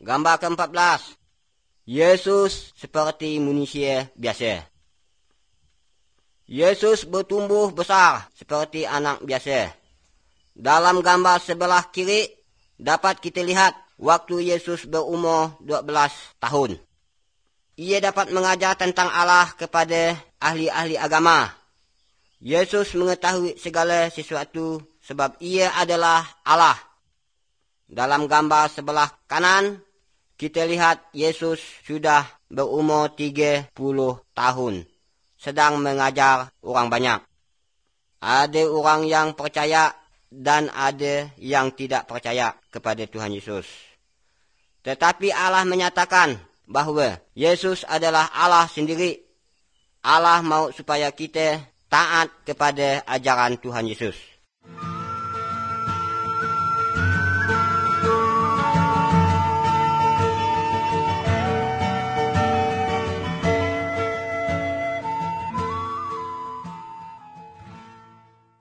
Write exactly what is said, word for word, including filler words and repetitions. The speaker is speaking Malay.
Gambar keempat belas. Yesus seperti manusia biasa. Yesus bertumbuh besar seperti anak biasa. Dalam gambar sebelah kiri dapat kita lihat waktu Yesus berumur dua belas tahun. Ia dapat mengajar tentang Allah kepada ahli-ahli agama. Yesus mengetahui segala sesuatu sebab ia adalah Allah. Dalam gambar sebelah kanan, kita lihat Yesus sudah berumur tiga puluh tahun, sedang mengajar orang banyak. Ada orang yang percaya dan ada yang tidak percaya kepada Tuhan Yesus. Tetapi Allah menyatakan bahawa Yesus adalah Allah sendiri. Allah mahu supaya kita taat kepada ajaran Tuhan Yesus.